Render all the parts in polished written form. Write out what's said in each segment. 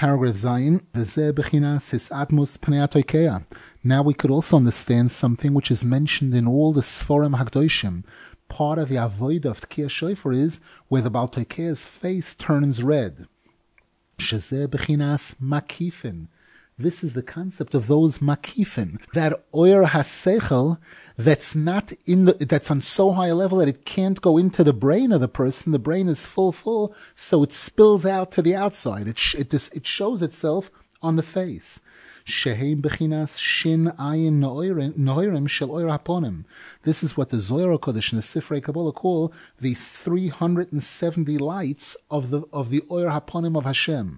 Paragraph Zayin, V'zeh bechinas his atmos pnei atoikeya. Now we could also understand something which is mentioned in all the Sforim Hagdoshim. Part of the avodah of Tkiya Shofar is where the Baal Toikeya's face turns red. Shezeh bechinas makifin. This is the concept of those makifin, that oyer hasechel that's not that's on so high a level that it can't go into the brain of the person. The brain is full, so it spills out to the outside. It shows itself on the face. Sheheim bechinas shin ayin noirim shel oyer haponim. This is what the Zohar Kodesh and the Sifrei Kabbalah call these 370 lights of the oyer haponim of Hashem.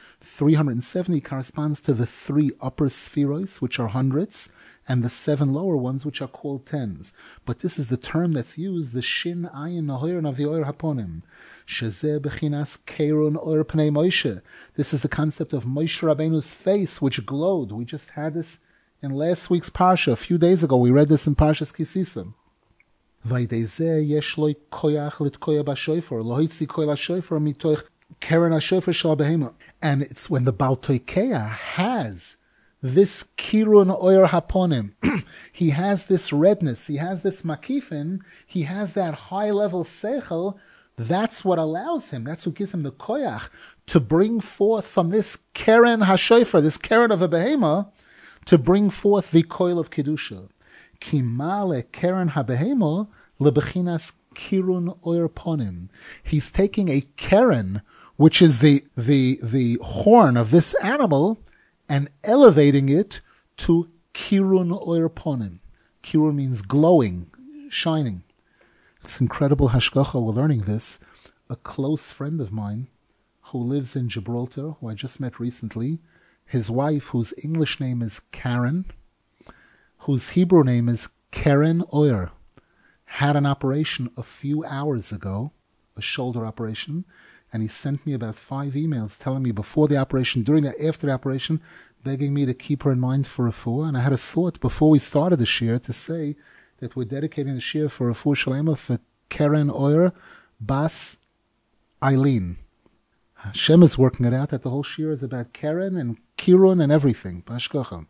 370 corresponds to the 3 upper spheros, which are hundreds, and the 7 lower ones, which are called tens. But this is the term that's used, the shin ayin nahoirin of the oyer haponim. Shezeh bechinas keirun oyer pnei Moshe. This is the concept of Moshe Rabbeinu's face, which glowed. We just had this in last week's parsha. A few days ago, we read this in Parshas Kisisa. Vaydezeh yesh loy koyach litkoya b'shofar, lo hitzi koy l'shofar mitoich Keren HaShofar Shel Behema. And it's when the Baal Toikeya has this kirun oyer haponim, he has this redness, he has this makifin, he has that high level seichel. That's what allows him, that's what gives him the koyach to bring forth from this Keren HaShofar, this Keren of a Behema, to bring forth the coil of Kedusha. Kimale Keren HaBehema lebechinas kirun oyer ponim. He's taking a Keren, which is the horn of this animal, and elevating it to kirun oyer ponim. Kirun means glowing, shining. It's incredible hashgacha. We're learning this. A close friend of mine who lives in Gibraltar, who I just met recently, his wife, whose English name is Karen, whose Hebrew name is Keren Oyer, had an operation a few hours ago, a shoulder operation, and he sent me about 5 emails telling me before the operation, during the, after the operation, begging me to keep her in mind for refuah. And I had a thought before we started the shir to say that we're dedicating the shir for refuah shalema for Keren Oyer Bas Eileen. Hashem is working it out that the whole shir is about Keren and Kirun and everything. Bashkocha.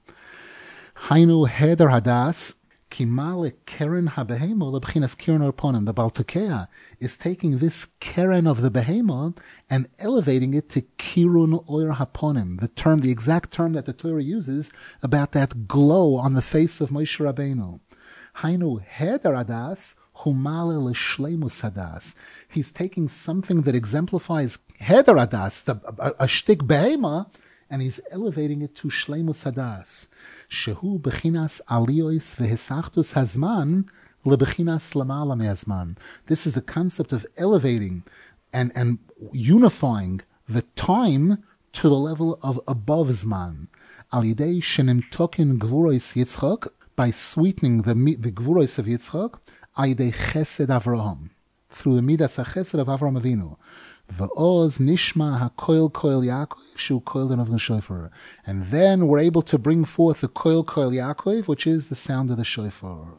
Hainu Heder Hadas. Kimale Keren HaBehema lebchinas Keren Orponim. The Baal Toikeya is taking this Keren of the Behema and elevating it to Kirun Oyer Haponim, the exact term that the Torah uses about that glow on the face of Moshe Rabbeinu. Hainu Heder Hadas Humale L'Shleimus Hadas. He's taking something that exemplifies Heder Hadas, a shtik Behema, and he's elevating it to Shleimus Hadas. Shehu bechinas aliyos v'hisachtus hazman lebechinas lamala me'azman. This is the concept of elevating and unifying the time to the level of above zman. Al yidei shenimtokin gvuros Yitzchak, by sweetening the gvuros of Yitzchak, al yidei chesed Avraham, through the midas chesed of Avraham Avinu. V'oz nishma ha-koil Yaakov shu koil of the shofar. And then we're able to bring forth the koil Yaakov, which is the sound of the shofar.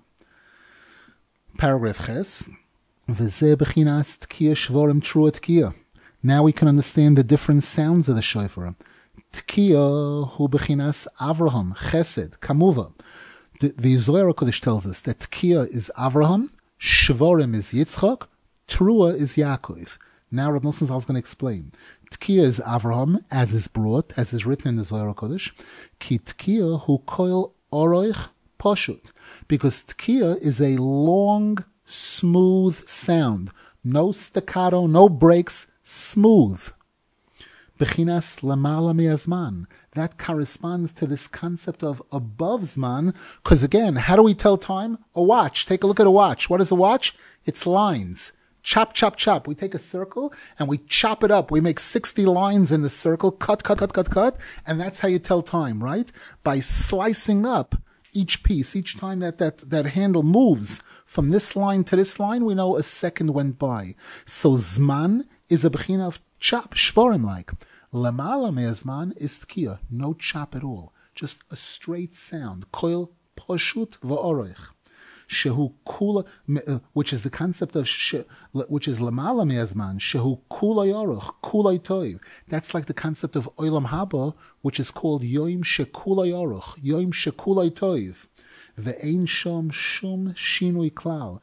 Paragraph Ches. V'zeh bechinas tkiya shvorim trua tkiya. Now we can understand the different sounds of the shofar. Tkiya hu bechinas Avraham, Chesed, Kamuva. The Zohar Kodesh tells us that tkiya is Avraham, shvorim is Yitzchak, trua is Yaakov. Now Reb Nosson Zal is going to explain. Tkiya is Avraham, as is brought, as is written in the Zohar Kodesh. Ki tkiya hu koil oroich poshut. Because tkiya is a long, smooth sound. No staccato, no breaks, smooth. Bechinas lamala me'azman. That corresponds to this concept of above zman. Because again, how do we tell time? A watch. Take a look at a watch. What is a watch? It's lines. Chop, chop, chop. We take a circle and we chop it up. We make 60 lines in the circle. Cut. And that's how you tell time, right? By slicing up each piece. Each time that handle moves from this line to this line, we know a second went by. So zman is a bechina of chop, shvorim like. Lamala me'azman is tkiya. No chop at all. Just a straight sound. Koil poshut va'orech. shehu kula, which is the concept of which is lamala me'azman, shehu kula yaruch, kula toiv. That's like the concept of olam haba, which is called yoim shekula yaruch, yoim shekula toiv. Ve'ein shom shum shinui klal.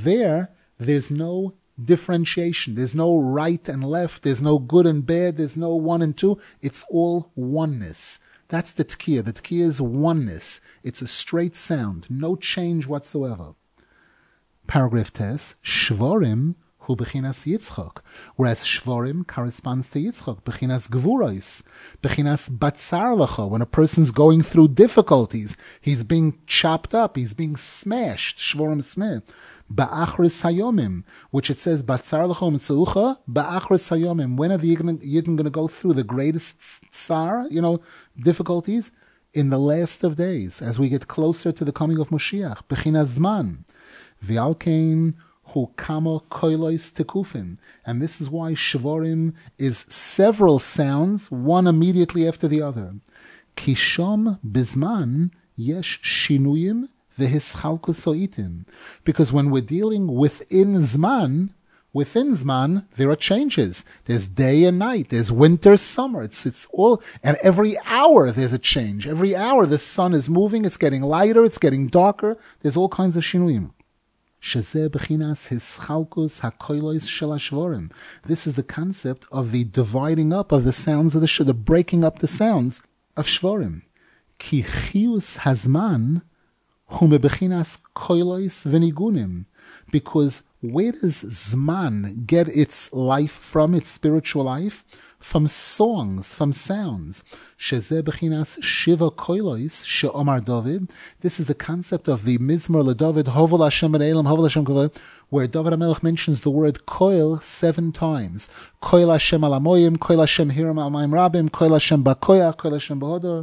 There's no differentiation. There's no right and left. There's no good and bad. There's no 1 and 2. It's all oneness. That's the Tekiah. The Tekiah is oneness. It's a straight sound. No change whatsoever. Paragraph Tes. Shvorim hu bechinas Yitzchak. Whereas Shvorim corresponds to Yitzchak. Bechinas Gvurais. Bechinas Batzar Lecha. When a person's going through difficulties, he's being chopped up. He's being smashed. Shvorim smeh. Ba'achris hayomim, which it says Batzar Lecha Mitzaucha. Ba'achris hayomim. When are the Yidden going to go through the greatest tsar, difficulties? In the last of days, as we get closer to the coming of Moshiach. Bechinas Zman. V'alkein hu kamo koilos tekufin. And this is why Shvorim is several sounds, one immediately after the other. Kishom bizman yesh shinuyim v'hischalkus soitim. Because when we're dealing within Zman, there are changes. There's day and night. There's winter, summer. It's all, and every hour there's a change. Every hour the sun is moving. It's getting lighter. It's getting darker. There's all kinds of shinuyim. Shezeh bechinas hischalkus hakoilos shel hashvorim. This is the concept of the dividing up of the sounds of the breaking up the sounds of shvorim. Ki chiyus hazman hu mebechinas koilos v'nigunim. Because where does Zman get its life from, its spiritual life? From songs, from sounds. Shezeh bechinas shiva koilos she'omar David. This is the concept of the Mizmor LeDavid, Hovel Hashem Elam, Hovel Hashem Kavod, where David HaMelech mentions the word koil 7 times. Koil Hashem al amoyim, koil Hashem hiram al mayim rabim, koil Hashem bakoyach, koil Hashem b'hodor.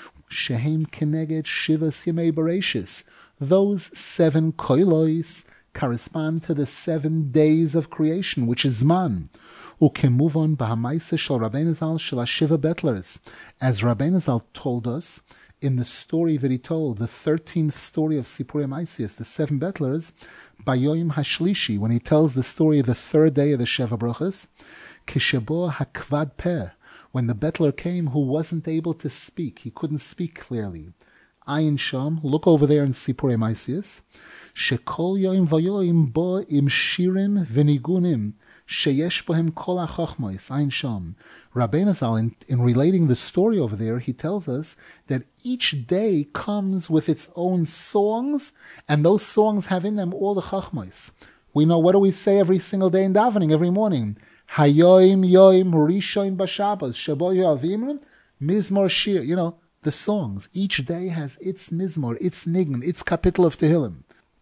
Shehem keneged shivas yemei bereshis. Those 7 koilos correspond to the 7 days of creation, which is Zman. Ukemuvon b'hamaisa shel Rabbeinu Zal shel Shiva Betlers. As Rabbeinu Zal told us in the story that he told, the 13th story of Sipurei Maisius, the 7 Betlers, Bayoim Hashlishi, when he tells the story of the 3rd day of the Sheva Brachas, Kishebo hakvad peh, when the Betler came who wasn't able to speak, he couldn't speak clearly. Ayin Sham, look over there in Sipurei Maisius, Shekol yoim vayoim bo im shirim v'nigunim sheyesh bohem kol hachachmos. Ayin Sham. Rabbeinu Zal, in relating the story over there, he tells us that each day comes with its own songs, and those songs have in them all the chachmos. We know, what do we say every single day in davening, every morning? Hayoim yoim rishon b'Shabbos shebo yoavim mizmor shir. The songs. Each day has its mizmor, its nign, its kapitel of Tehillim.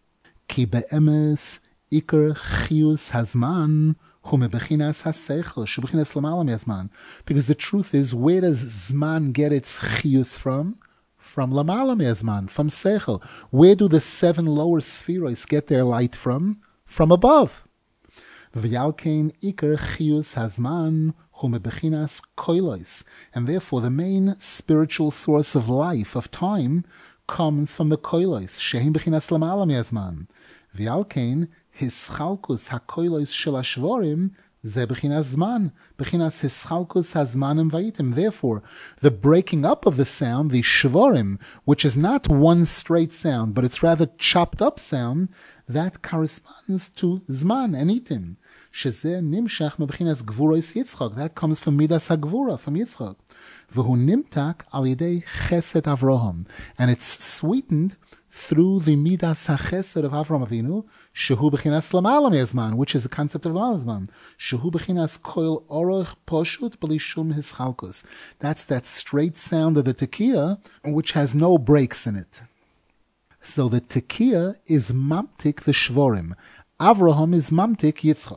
Ki be'emes iker chiyus hazman hu mebechinas haseichel shebechinas lamala me'azman. Because the truth is, where does Zman get its chiyus from? From lamala me'azman, from seichel. Where do the 7 lower spheroids get their light from? From above. V'yalkein iker chiyus hazman hu mebechinas koilos. And therefore the main spiritual source of life, of time, comes from the koilos, shehin bechinas lamala me'azman. V'alkein hischalkus hakoilos shel hashvorim ze bechinas zman, bechinas hischalkus hazmanim vayitim. Therefore, the breaking up of the sound, the shvorim, which is not one straight sound, but it's rather chopped up sound, that corresponds to zman and itim. Shezeh nimshach mebechinas gvuros Yitzchak. That comes from midas hagvura, from Yitzchak. V'hu nimtak al yidei chesed Avraham, and it's sweetened through the midas hachesed of Avraham Avinu, shehu bechinas lamala me'azman, which is the concept of lamala me'azman. Shehu bechinas koil oroch poshut b'li shum hischalkus. That's that straight sound of the tekiah, which has no breaks in it. So the tekiah is mamtik the shvorim. Avraham is mamtik Yitzchak.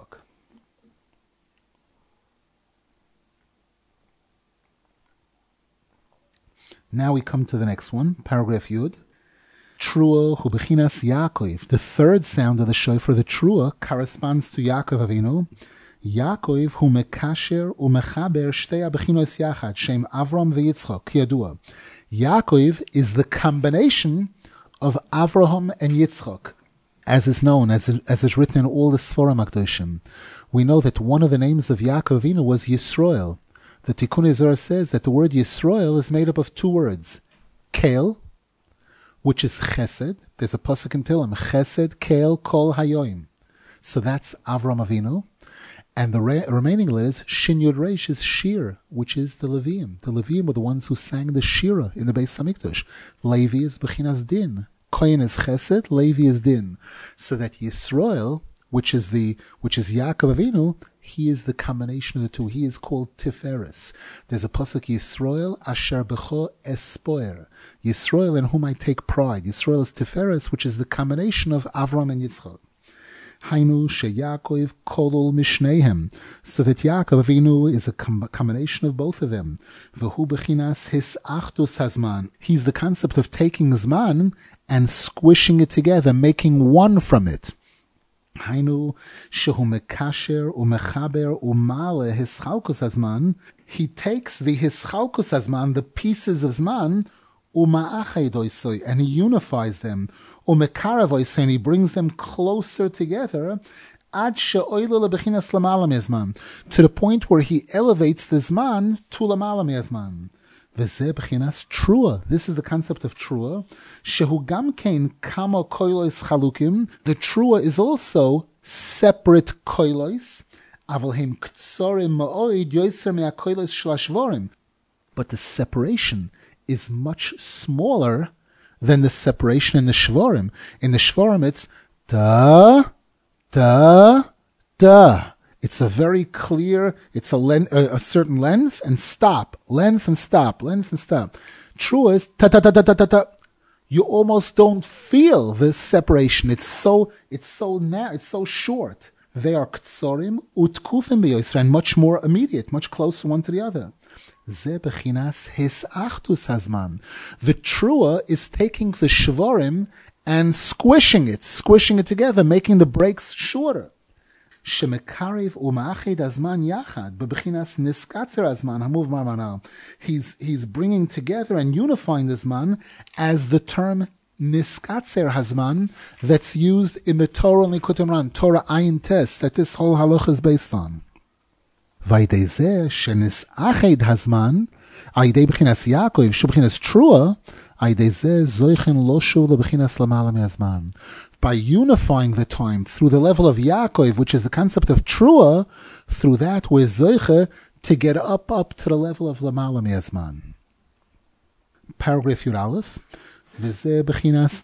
Now we come to the next one, paragraph Yud. Trua hu bechinas Yaakov. The 3rd sound of the shofar, the trua, corresponds to Yaakov Avinu. Yaakov hu mekasher u mechaber shtei bechinos yachad, shem Avram v'Yitzchak, kiyadua. Yaakov is the combination of Avraham and Yitzchak. as is known, as is written in all the Sforim HaKadoshim. We know that one of the names of Yaakov Avinu was Yisroel. The Tikkun Zohar says that the word Yisroel is made up of two words. Kel, which is Chesed. There's a pasuk in Tehillim, Chesed, Kel, Kol Hayoim. So that's Avram Avinu. And the remaining letters, Shin Yud Reish, is Shir, which is the Leviim. The Leviim were the ones who sang the Shira in the Beis HaMikdash. Levi is Bechinas Din. Kohen is Chesed, Levi is Din. So that Yisroel, which is Yaakov Avinu, he is the combination of the two. He is called Tiferes. There's a pasuk, Yisroel asher becho espoer. Yisroel in whom I take pride. Yisroel is Tiferes, which is the combination of Avram and Yitzchak. Hainu sheYaakov kolol mishneihem, so that Yaakov Avinu is a combination of both of them. V'hu bechinas his achdus hazman. He's the concept of taking zman and squishing it together, making one from it. Hainu shehu mekasher umechaber umale hischalkus hazman. He takes the hischalkus hazman, the pieces of zman, and he unifies them, and he brings them closer together, to the point where he elevates the zman to lamala me'azman. This is the concept of trua. The trua is also separate koilos, but the separation is much smaller than the separation in the Shvarim. In the Shvarim, it's da, da, da. It's a very clear, it's a certain length and stop, length and stop, length and stop. True is ta ta ta ta ta ta ta. You almost don't feel this separation. It's so narrow, it's so short. They are ktsorim utkufim b'Yisrael, and much more immediate, much closer one to the other. The trua is taking the shvarim and squishing it together, making the breaks shorter. He's bringing together and unifying the zman as the term niskatzer hazman that's used in the Torah and Likutei Moharan, Torah Ayin Tes, that this whole halacha is based on. Vaydei shenisached hazman, aydei b'chinas Yaakov, shu b'chinas trua, aydei zoichen lo shuv leb'chinas lamala me'azman. By unifying the time through the level of Yaakov, which is the concept of trua, through that we're zoiche to get up to the level of lamala me'azman. Paragraph Yud Aleph. This is the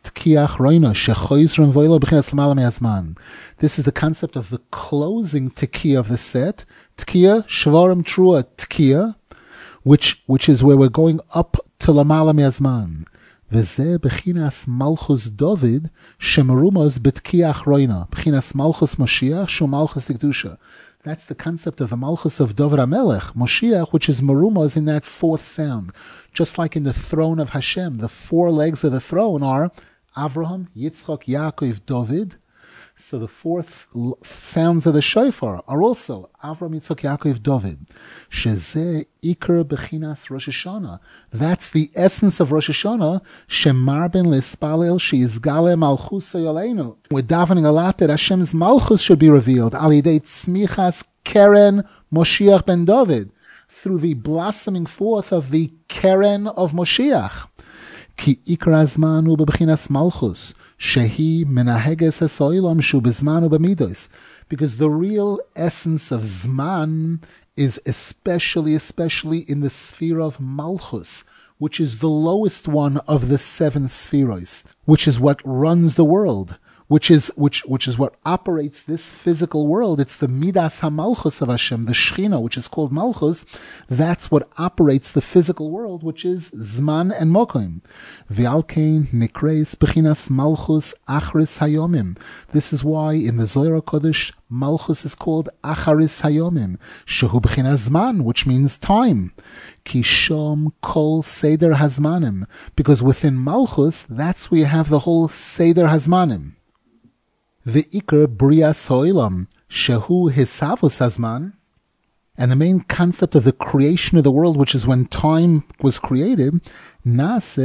concept of the closing tekiya of the set. Tekiya, shvarim trua tekiya, which is where we're going up to lamala me'azman. V'zeh b'chinas malchus David shemerumos b'tekiya achroina. B'chinas malchus Moshiach shu malchus tikdusha. That's the concept of the malchus of David HaMelech, Moshiach, which is merumos in that fourth sound. Just like in the throne of Hashem, the four legs of the throne are Avraham, Yitzchak, Yaakov, David. So the fourth sounds of the shofar are also Avraham, Yitzchak, Yaakov, David. Shezeh Iker Bechinas Rosh Hashanah. That's the essence of Rosh Hashanah. Shemar ben Lispalel Sheizgale Malchus Yoleinu. We're davening a lot that Hashem's Malchus should be revealed. Al Yidei Tzmichas Keren Moshiach ben David. Through the blossoming forth of the Keren of Moshiach. Ki Ikra Zmanu Bechinas Malchus. Shehi menaheges hasoilam shu bezman ubamidos, because the real essence of zman is especially in the sphere of malchus, which is the lowest one of the seven spheros, which is what runs the world, which is what operates this physical world. It's the midas hamalchus of Hashem, the Shechina, which is called malchus. That's what operates the physical world, which is zman and mokim. V'alkein nikreis bechinas malchus achris hayomim. This is why in the Zohar Kodesh malchus is called acharis hayomim, shehu bechinas zman, which means time. Kishom kol seder hazmanim, because within malchus that's where you have the whole seder hazmanim. Ve'ikr brias ha'olam shehu hisavus hazman, and the main concept of the creation of the world, which is when time was created, nase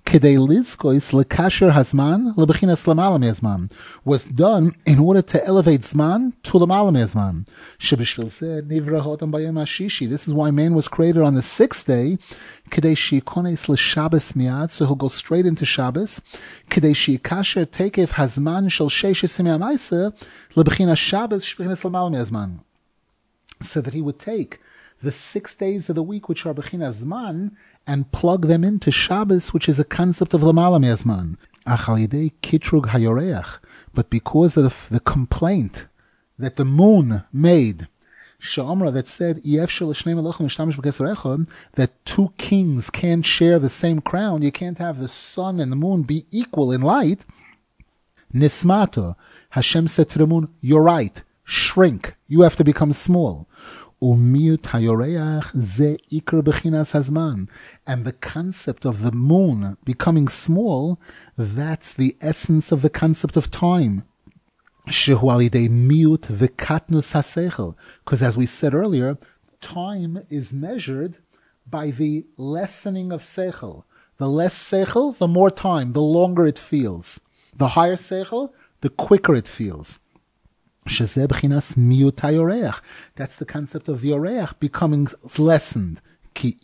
Kedei lizkois lekasher hazman lebechinas lamala me'azman, was done in order to elevate zman to lamala me'azman. Shebishvil zeh nivra ha'adam bayom hashishi. This is why man was created on the sixth day. Kedei she'ikones l'Shabbos miad, so he'll go straight into Shabbos. Kedei she'ikasher tekev hazman shel sheishes yemei ha'maaseh lebechinas Shabbos shebechinas lamala me'azman. So that he would take the 6 days of the week, which are Bechinas Zman, and plug them into Shabbos, which is a concept of Lamala Me'azman. Achal yedei kitrug hayoreach. But because of the complaint that the moon made, Sha'amra, that said, that two kings can't share the same crown, you can't have the sun and the moon be equal in light. Nismato, Hashem said to the moon, you're right, shrink, you have to become small. And the concept of the moon becoming small, that's the essence of the concept of time. Because as we said earlier, time is measured by the lessening of seichel. The less seichel, the more time, the longer it feels. The higher seichel, the quicker it feels. That's the concept of the oreach becoming lessened. Because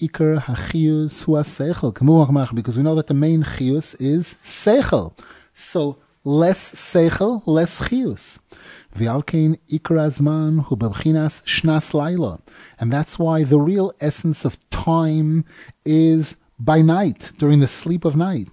we know that the main chiyus is seichel. So less seichel, less chiyus. And that's why the real essence of time is by night, during the sleep of night.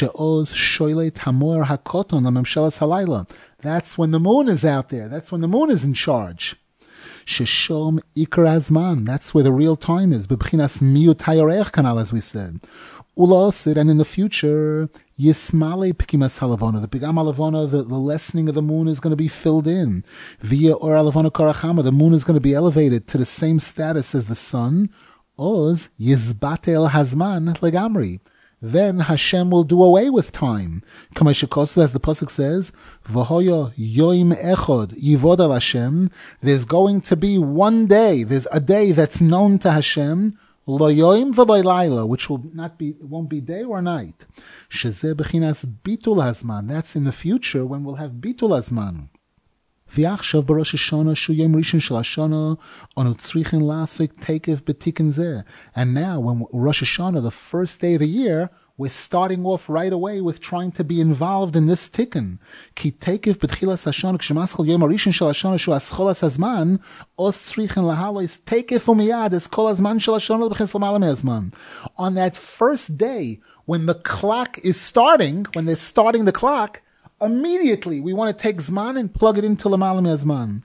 That's when the moon is out there. That's when the moon is in charge. Sheshom ikar azman. That's where the real time is. B'bchinas miyut hayorech kanal, as we said. Ulasid, and in the future, yismale pikimas halavona. The pigam halavona, the lessening of the moon is going to be filled in. Via or halavona karachama, the moon is going to be elevated to the same status as the sun. Oz yizbatel hazman legamri. Then Hashem will do away with time. As the pasuk says, "V'hoya yoim echod yivod al Hashem." There's going to be one day. There's a day that's known to Hashem, lo yoim v'lo layla, which won't be day or night. Shezeh bechinas bitul hazman. That's in the future when we'll have bitul hazman. V'achshav b'Rosh Hashanah shu yom rishon shel Hashanah anu tzrichin la'asik tekev b'tikkun zeh. And now, when Rosh Hashanah, the first day of the year, we're starting off right away with trying to be involved in this tikkun. Ki tekev b'tchilas Hashanah k'shemaschol yom rishon shel Hashanah shu ascholas hazman os tzrichin lahalois tekev umiyad es kol hazman shel Hashanah b'chins l'malam hazman. On that first day, when the clock is starting, when they're starting the clock, immediately we want to take Zman and plug it into L'malam Yazman.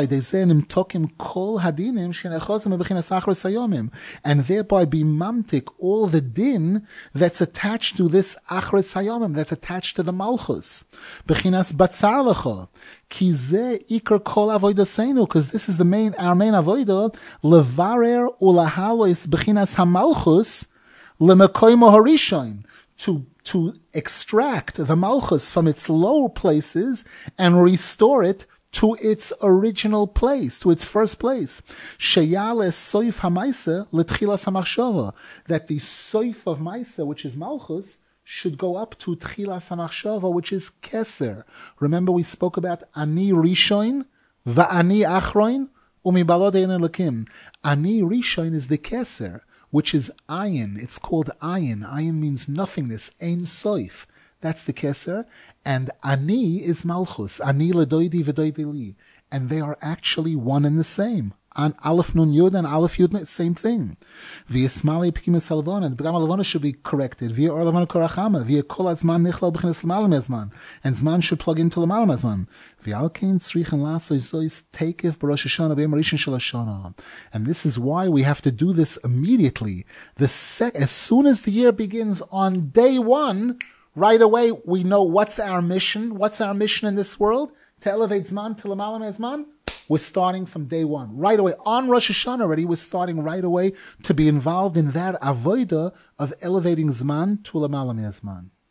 And thereby be mamtik all the din that's attached to this Achres Hayomim, that's attached to the Malchus. Bechinas Batzar Lecha. Ki zeh ikar kol avodaseinu, because this is our main avodah, levarer ulahalois bechinas hamalchus lemekoymo harishon, to extract the Malchus from its lower places and restore it to its original place, to its first place. Sheyale soif hamaisa letchilas hamachshava, that the soif of Maisa, which is Malchus, should go up to tchilas hamachshava, which is Keser. Remember we spoke about Ani Rishon, Va'ani Achroin, Umibalod Ein Elokim. Ani Rishon is the Keser, which is ayin. It's called ayin. Ayin means nothingness, ein soif. That's the keser. And ani is malchus. Ani ledoidi v'doidi li. And they are actually one and the same. On Aleph Nun Yud and Aleph Yud, same thing. Via Smali Pikim Salvona, the B'gam Alavona should be corrected. Via Orlavona Korachama, via Kol Azman Nichla B'chinas L'malam Azman. And Zman should plug into L'malam Azman. Via Alkein Tzrichen Laso Zois Tekev B'Rosh Hashanah B'Yom Rishon Shel Hashanah. And this is why we have to do this immediately. As soon as the year begins on day one, right away we know what's our mission. What's our mission in this world? To elevate Zman to L'malam Azman. We're starting from day one. Right away. On Rosh Hashanah already, we're starting right away to be involved in that avodah of elevating Zman to L'malam Zman.